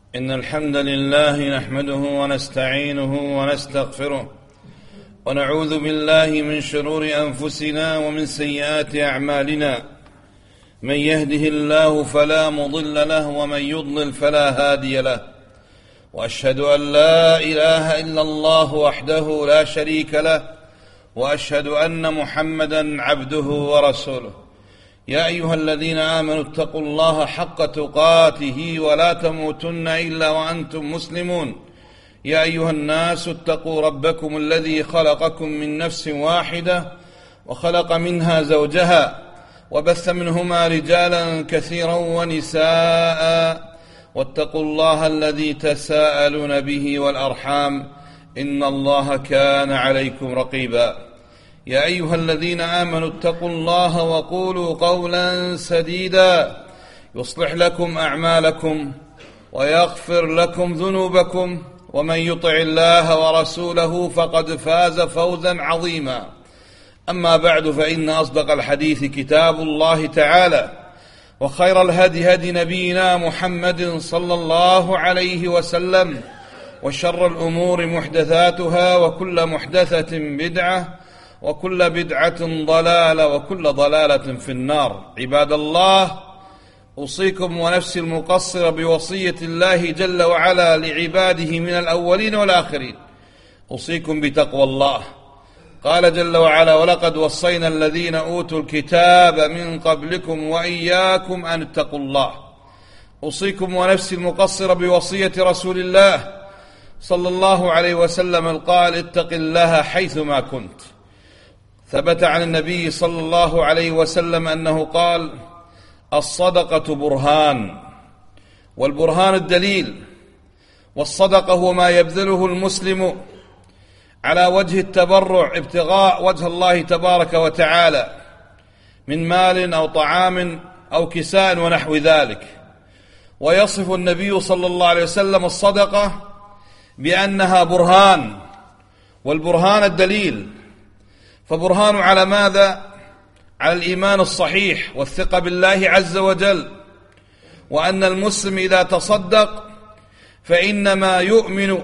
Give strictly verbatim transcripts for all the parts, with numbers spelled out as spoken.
إن الحمد لله نحمده ونستعينه ونستغفره ونعوذ بالله من شرور أنفسنا ومن سيئات أعمالنا. من يهده الله فلا مضل له ومن يضلل فلا هادي له، وأشهد أن لا إله إلا الله وحده لا شريك له، وأشهد أن محمدا عبده ورسوله. يا أيها الذين آمنوا اتقوا الله حق تقاته ولا تموتن إلا وأنتم مسلمون. يا أيها الناس اتقوا ربكم الذي خلقكم من نفس واحدة وخلق منها زوجها وبث منهما رجالا كثيرا ونساء، واتقوا الله الذي تساءلون به والأرحام إن الله كان عليكم رقيبا. يا أيها الذين آمنوا اتقوا الله وقولوا قولا سديدا يصلح لكم أعمالكم ويغفر لكم ذنوبكم، ومن يطع الله ورسوله فقد فاز فوزا عظيما. أما بعد، فإن أصدق الحديث كتاب الله تعالى، وخير الهدي هدي نبينا محمد صلى الله عليه وسلم، وشر الأمور محدثاتها، وكل محدثة بدعة، وكل بدعة ضلالة، وكل ضلالة في النار. عباد الله، أوصيكم ونفسي المقصر بوصية الله جل وعلا لعباده من الأولين والآخرين. أوصيكم بتقوى الله. قال جل وعلا: ولقد وصينا الذين أوتوا الكتاب من قبلكم وإياكم أن اتقوا الله. أوصيكم ونفسي المقصر بوصية رسول الله صلى الله عليه وسلم القائل: اتق الله حيثما كنت. ثبت عن النبي صلى الله عليه وسلم أنه قال: الصدقة برهان، والبرهان الدليل، والصدقة هو ما يبذله المسلم على وجه التبرع ابتغاء وجه الله تبارك وتعالى من مال أو طعام أو كساء ونحو ذلك. ويصف النبي صلى الله عليه وسلم الصدقة بأنها برهان، والبرهان الدليل. فبرهان على ماذا؟ على الإيمان الصحيح والثقة بالله عز وجل، وأن المسلم إذا تصدق فإنما يؤمن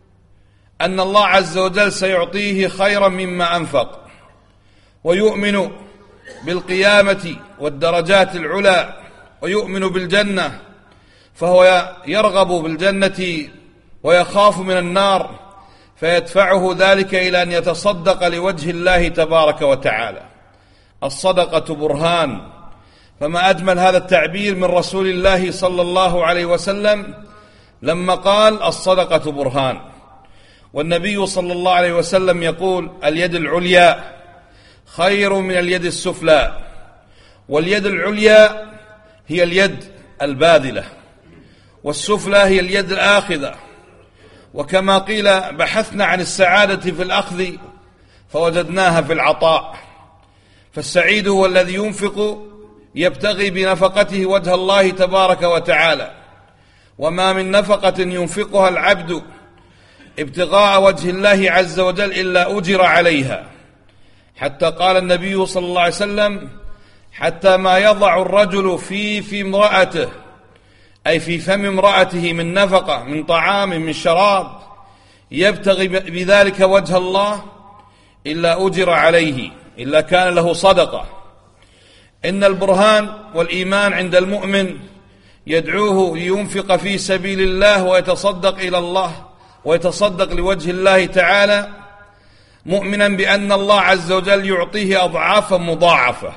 أن الله عز وجل سيعطيه خيرا مما أنفق، ويؤمن بالقيامة والدرجات العلى، ويؤمن بالجنة، فهو يرغب بالجنة ويخاف من النار، فيدفعه ذلك إلى أن يتصدق لوجه الله تبارك وتعالى. الصدقة برهان. فما أجمل هذا التعبير من رسول الله صلى الله عليه وسلم لما قال: الصدقة برهان. والنبي صلى الله عليه وسلم يقول: اليد العليا خير من اليد السفلى. واليد العليا هي اليد الباذلة، والسفلى هي اليد الآخذة. وكما قيل: بحثنا عن السعادة في الأخذ فوجدناها في العطاء. فالسعيد هو الذي ينفق يبتغي بنفقته وجه الله تبارك وتعالى. وما من نفقة ينفقها العبد ابتغاء وجه الله عز وجل إلا أجر عليها. حتى قال النبي صلى الله عليه وسلم: حتى ما يضع الرجل في في امرأته، أي في فم امرأته، من نفقة، من طعام، من شراب، يبتغي بذلك وجه الله، إلا أجر عليه، إلا كان له صدقة. إن البرهان والإيمان عند المؤمن يدعوه لينفق في سبيل الله ويتصدق إلى الله ويتصدق لوجه الله تعالى، مؤمنا بأن الله عز وجل يعطيه أضعافا مضاعفة.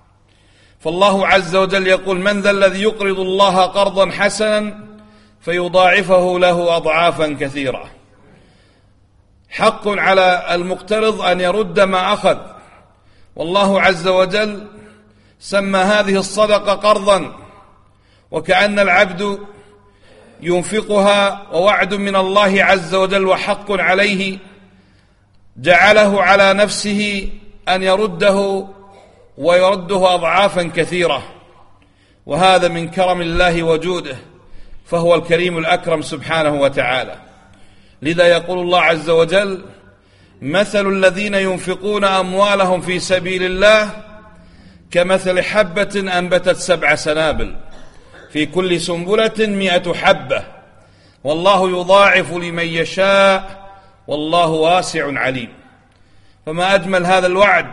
فالله عز وجل يقول: من ذا الذي يقرض الله قرضا حسنا فيضاعفه له أضعافا كثيرة. حق على المقترض أن يرد ما أخذ، والله عز وجل سمى هذه الصدقة قرضا، وكأن العبد ينفقها ووعد من الله عز وجل وحق عليه، جعله على نفسه أن يرده ويرده أضعافا كثيرة. وهذا من كرم الله وجوده، فهو الكريم الأكرم سبحانه وتعالى. لذا يقول الله عز وجل: مثل الذين ينفقون أموالهم في سبيل الله كمثل حبة أنبتت سبع سنابل في كل سنبلة مئة حبة والله يضاعف لمن يشاء والله واسع عليم. فما أجمل هذا الوعد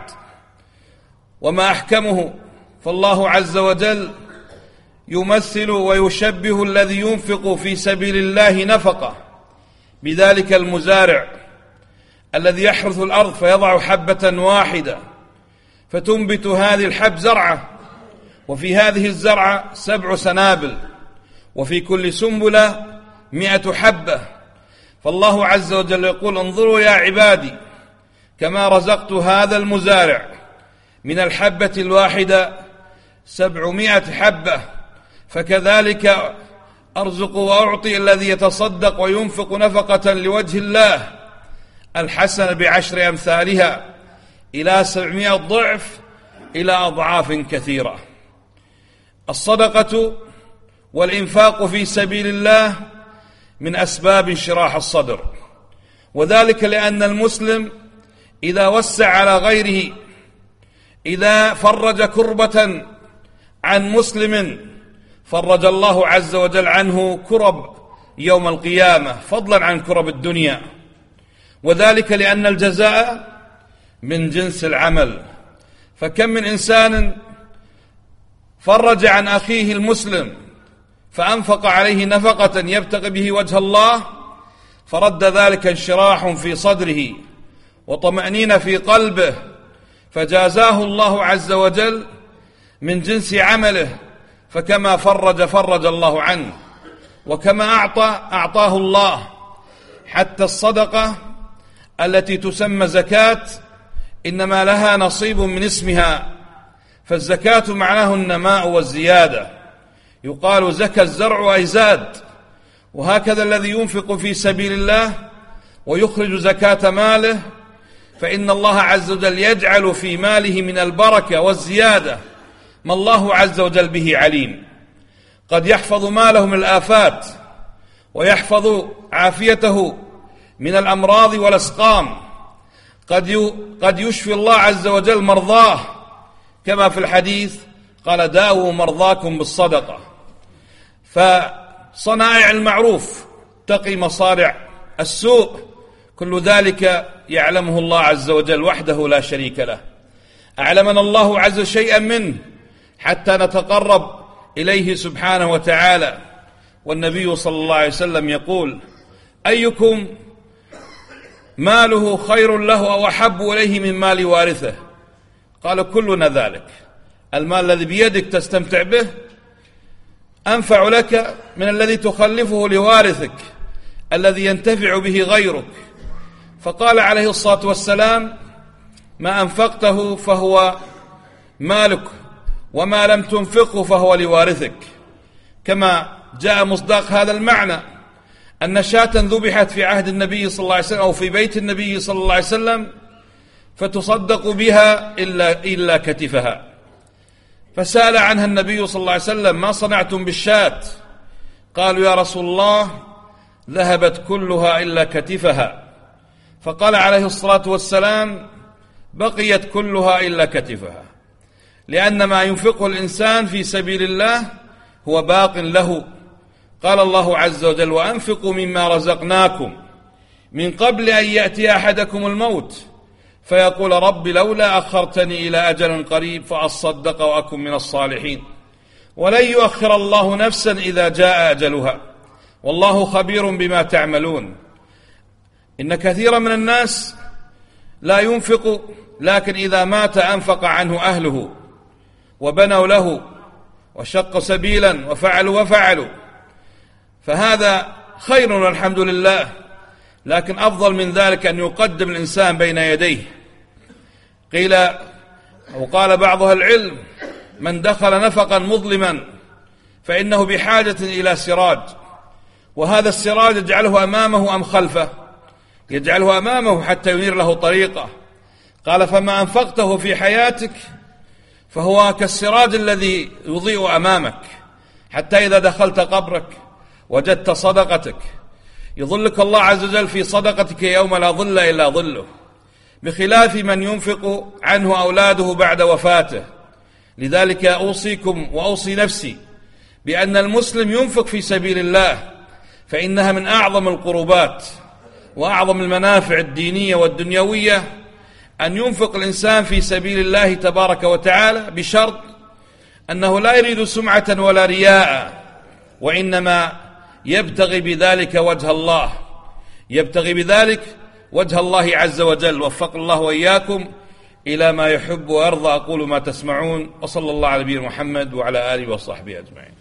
وما أحكمه. فالله عز وجل يمثل ويشبه الذي ينفق في سبيل الله نفقه بذلك المزارع الذي يحرث الأرض فيضع حبة واحدة فتنبت هذه الحب زرعة، وفي هذه الزرعة سبع سنابل، وفي كل سنبلة مئة حبة. فالله عز وجل يقول: انظروا يا عبادي كما رزقت هذا المزارع من الحبة الواحدة سبعمائة حبة، فكذلك أرزق وأعطي الذي يتصدق وينفق نفقة لوجه الله الحسنة بعشر أمثالها إلى سبعمائة ضعف إلى أضعاف كثيرة. الصدقة والإنفاق في سبيل الله من أسباب انشراح الصدر، وذلك لأن المسلم إذا وسع على غيره، إذا فرج كربة عن مسلم فرج الله عز وجل عنه كرب يوم القيامة فضلا عن كرب الدنيا، وذلك لأن الجزاء من جنس العمل. فكم من إنسان فرج عن أخيه المسلم فأنفق عليه نفقة يبتغي به وجه الله فرد ذلك انشراح في صدره وطمأنينة في قلبه، فجازاه الله عز وجل من جنس عمله، فكما فرج فرج الله عنه، وكما أعطى أعطاه الله. حتى الصدقة التي تسمى زكاة إنما لها نصيب من اسمها، فالزكاة معناه النماء والزيادة، يقال زكى الزرع أي زاد. وهكذا الذي ينفق في سبيل الله ويخرج زكاة ماله فإن الله عز وجل يجعل في ماله من البركة والزيادة ما الله عز وجل به عليم. قد يحفظ ماله من الآفات ويحفظ عافيته من الأمراض والأسقام، قد قد يشفي الله عز وجل مرضاه، كما في الحديث قال: داووا مرضاكم بالصدقة. فصنائع المعروف تقي مصارع السوء، كل ذلك يعلمه الله عز وجل وحده لا شريك له. أعلمنا الله عز وجل شيئا منه حتى نتقرب إليه سبحانه وتعالى. والنبي صلى الله عليه وسلم يقول: أيكم ماله خير له أو أحب إليه من مال وارثه؟ قال: كلنا ذلك. المال الذي بيدك تستمتع به أنفع لك من الذي تخلفه لوارثك الذي ينتفع به غيرك. فقال عليه الصلاة والسلام: ما أنفقته فهو مالك وما لم تنفقه فهو لوارثك. كما جاء مصداق هذا المعنى أن شاة ذبحت في عهد النبي صلى الله عليه وسلم أو في بيت النبي صلى الله عليه وسلم فتصدق بها إلا, إلا كتفها، فسأل عنها النبي صلى الله عليه وسلم: ما صنعتم بالشاة؟ قالوا: يا رسول الله ذهبت كلها إلا كتفها. فقال عليه الصلاة والسلام: بقيت كلها إلا كتفها، لأن ما ينفقه الإنسان في سبيل الله هو باق له. قال الله عز وجل: وأنفقوا مما رزقناكم من قبل أن يأتي أحدكم الموت فيقول رب لولا أخرتني إلى أجل قريب فأصدق وأكن من الصالحين. ولن يؤخر الله نفسا إذا جاء أجلها والله خبير بما تعملون. إن كثيرا من الناس لا ينفق، لكن إذا مات أنفق عنه أهله وبنوا له وشقوا سبيلا وفعلوا وفعلوا، فهذا خير والحمد لله. لكن أفضل من ذلك أن يقدم الإنسان بين يديه. قيل أو قال بعض أهل العلم: من دخل نفقا مظلما فإنه بحاجة إلى سراج، وهذا السراج يجعله أمامه أم خلفه؟ يجعله أمامه حتى ينير له طريقه. قال: فما أنفقته في حياتك فهو كالسراج الذي يضيء أمامك، حتى إذا دخلت قبرك وجدت صدقتك يظلك الله عز وجل في صدقتك يوم لا ظل إلا ظله، بخلاف من ينفق عنه أولاده بعد وفاته. لذلك أوصيكم وأوصي نفسي بأن المسلم ينفق في سبيل الله، فإنها من أعظم القربات وأعظم المنافع الدينية والدنيوية أن ينفق الإنسان في سبيل الله تبارك وتعالى، بشرط أنه لا يريد سمعة ولا رياء، وإنما يبتغي بذلك وجه الله، يبتغي بذلك وجه الله عز وجل. وفق الله وإياكم إلى ما يحب ويرضى. أقول ما تسمعون، وصلى الله على نبينا محمد وعلى آله وصحبه أجمعين.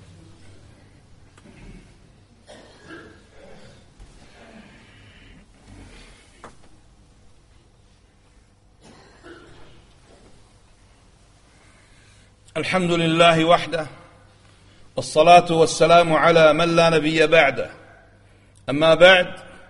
الحمد لله وحده، والصلاة والسلام على من لا نبي بعده. أما بعد،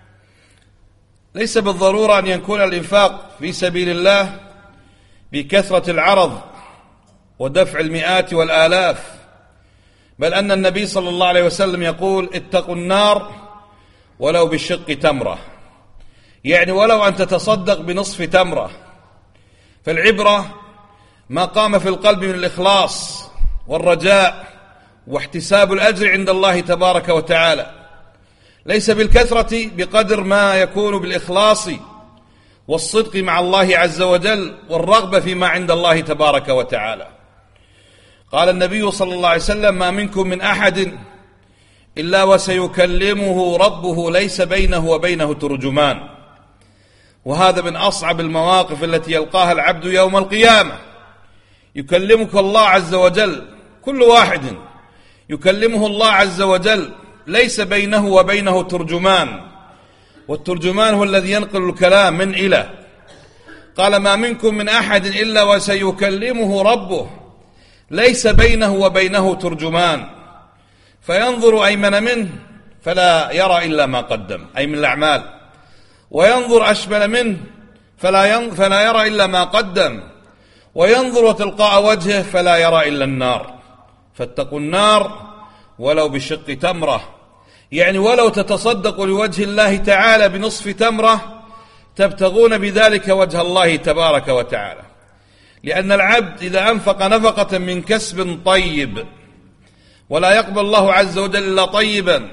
ليس بالضرورة أن يكون الإنفاق في سبيل الله بكثرة العرض ودفع المئات والآلاف، بل أن النبي صلى الله عليه وسلم يقول: اتقوا النار ولو بالشق تمرة، يعني ولو أن تتصدق بنصف تمرة. فالعبرة ما قام في القلب من الإخلاص والرجاء واحتساب الأجر عند الله تبارك وتعالى، ليس بالكثرة بقدر ما يكون بالإخلاص والصدق مع الله عز وجل والرغبة فيما عند الله تبارك وتعالى. قال النبي صلى الله عليه وسلم: ما منكم من أحد إلا وسيكلمه ربه ليس بينه وبينه ترجمان. وهذا من أصعب المواقف التي يلقاها العبد يوم القيامة. يكلمك الله عز وجل، كل واحد يكلمه الله عز وجل ليس بينه وبينه ترجمان، والترجمان هو الذي ينقل الكلام من إلى. قال: ما منكم من أحد إلا وسيكلمه ربه ليس بينه وبينه ترجمان، فينظر أيمن منه فلا يرى إلا ما قدم، أي من الأعمال، وينظر أشمل منه فلا, فلا يرى إلا ما قدم، وينظر تلقاء وجهه فلا يرى إلا النار. فاتقوا النار ولو بشق تمرة، يعني ولو تتصدقوا لوجه الله تعالى بنصف تمرة تبتغون بذلك وجه الله تبارك وتعالى. لأن العبد إذا أنفق نفقة من كسب طيب ولا يقبل الله عز وجل إلا طيبا،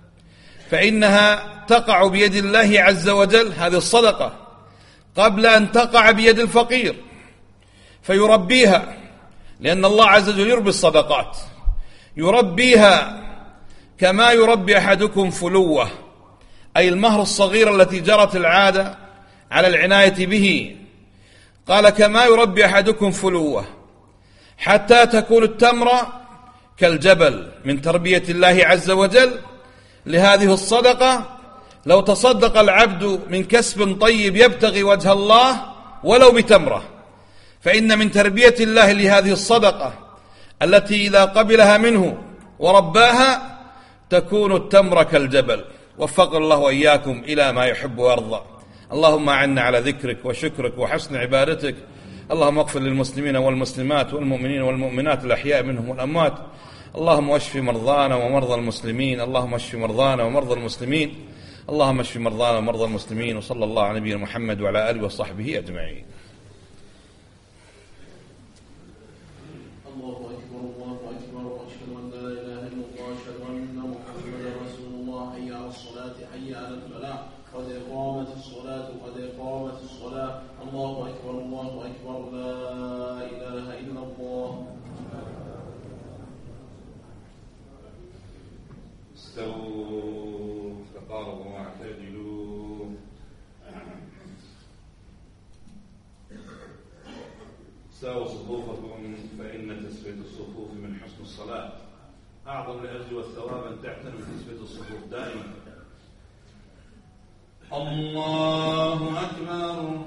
فإنها تقع بيد الله عز وجل، هذه الصدقة، قبل أن تقع بيد الفقير فيربيها، لأن الله عز وجل يربي الصدقات، يربيها كما يربي أحدكم فلوة، أي المهر الصغير التي جرت العادة على العناية به. قال: كما يربي أحدكم فلوة، حتى تكون التمرة كالجبل، من تربية الله عز وجل لهذه الصدقة. لو تصدق العبد من كسب طيب يبتغي وجه الله ولو بتمرة، فإن من تربية الله لهذه الصدقة التي إذا قبلها منه ورباها تكون التمرة كالجبل. وفق الله وإياكم إلى ما يحب ويرضى. اللهم أعنا على ذكرك وشكرك وحسن عبادتك. اللهم اغفر للمسلمين والمسلمات والمؤمنين والمؤمنات الأحياء منهم والأموات. اللهم اشف مرضانا ومرضى المسلمين. اللهم اشف مرضانا ومرضى المسلمين. اللهم اشف مرضانا ومرضى المسلمين. وصلى الله على نبينا محمد وعلى آله وصحبه أجمعين. الله أكبر الله أكبر وأشهد أن لا إله إلا الله وأشهد أن محمدا رسول الله. حي على الصلاة حي على الفلاح قد إقامت الصلاة قد إقامت الصلاة. الله أكبر الله أكبر لا إله إلا الله. استووا تقاربوا واعتدلوا. ساووا صفوفكم فإن تسوية الصفوف من حسن الصلاة. أعظم الأجر والثواب أن تعتنوا بتسوية الصفوف دائما. الله أكبر.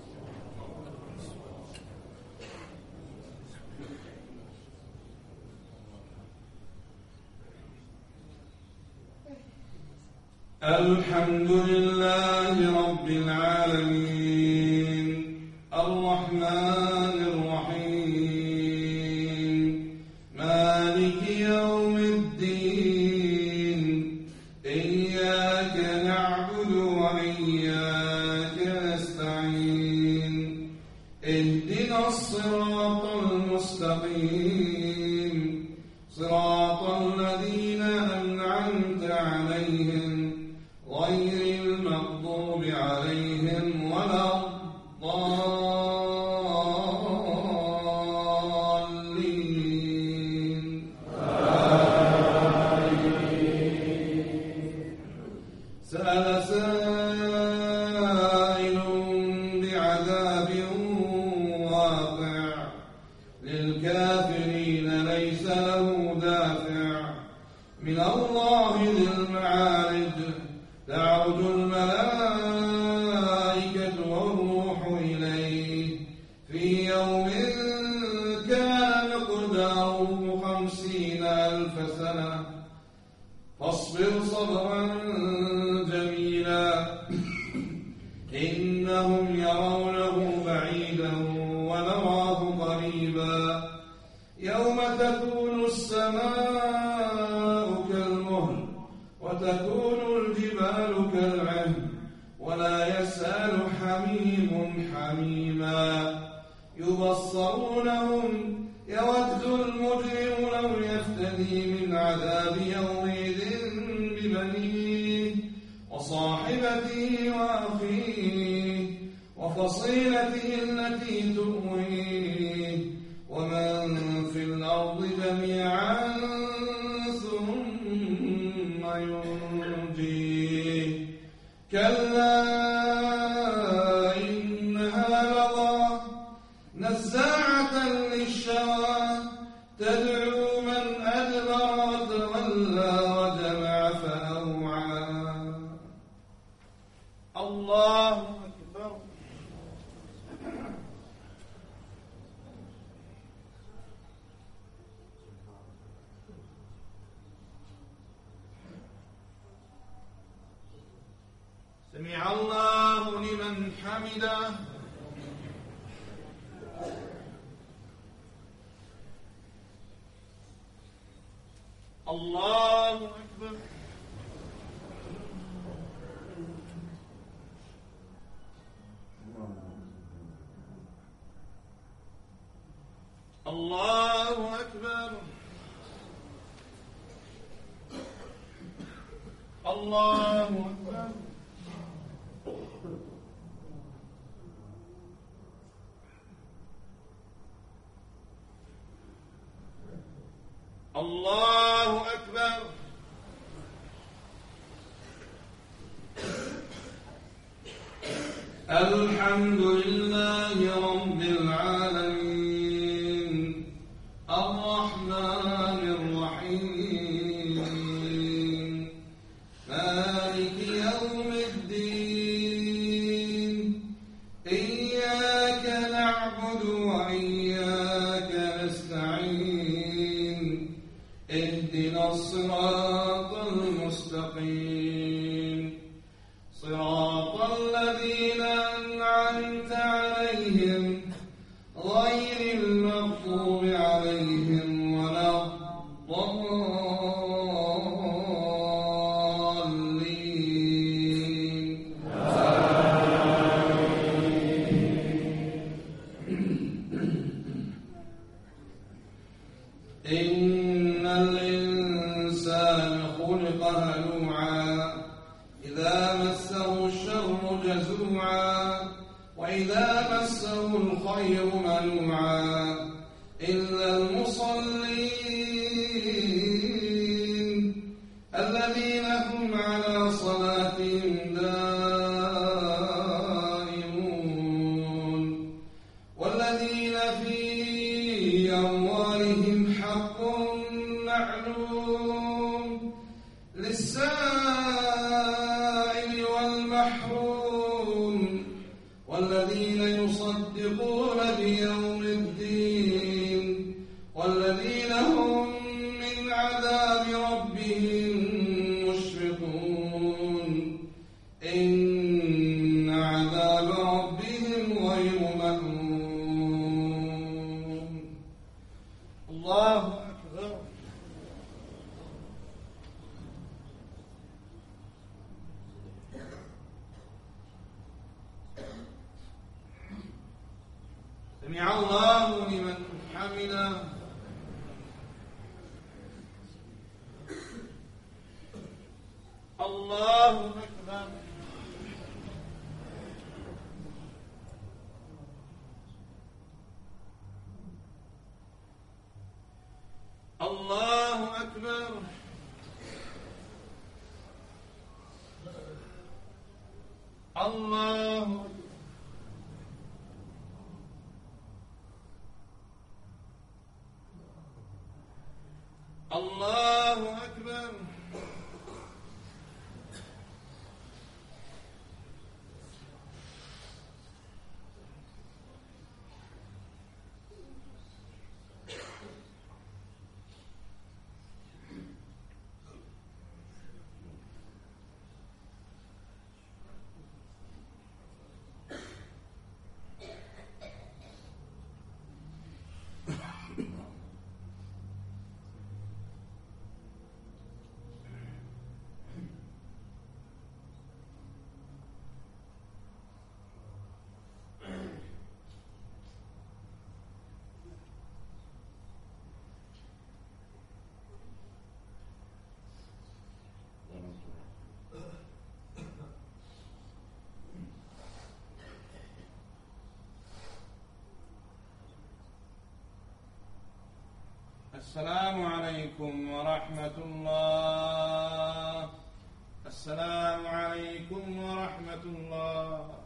الحمد لله رب العالمين الرحمن الرحيم مالك يوم الدين إياك نعبد وإياك نستعين اهدنا الصراط المستقيم صراط الذين أنعمت عليهم سأل سائل بعذاب واقع للكافرين ليس له دافع من الله ذي المعارج تعرج الملائكة والروح إليه في يوم كان مقداره خمسين ألف سنة فاصبر صبرا جميلا إنهم يرونه بعيدا ونراه قريبا يوم تكون السماء كالمهل وتكون الجبال كالعهن ولا يسأل حميم حميما يبصرونهم يود المجرم لو يفتدي من عذاب يومئذ ببنيه وصاحبته وأخيه وفصيلته التي تؤويه ومن في الأرض جميعا ثم ينجيه كلا إنها لظى نزاعة للشوى تدعو من أدبر وتولى وجمع فأوعى الله أكبر سمع الله لمن حمده الله أكبر الله أكبر الله أكبر الله أكبر الحمد لله رب العالمين الرحمن الرحيم مالك يوم الدين إياك نعبد وإياك نستعين اهدنا الصراط المستقيم صراط الذين أنعمت عليهم غير المغضوب عليهم ولا الضالين إن الإنسان خلق هلوعا إذا مسه الشر جزوعا وإذا مسه الخير منوعا إلا المصلين الذين هم على صلاتهم دائمون والذين في أموالهم حق معلوم للسائل والمحروم والذين يصدقون بيوم الدين والذين هم من عذاب ربهم مشفقون إن عذاب ربهم غير مأمون الله أكبر سمع الله لمن حمده الله أكبر الله أكبر. الله أكبر. السلام عليكم ورحمة الله. السلام عليكم ورحمة الله.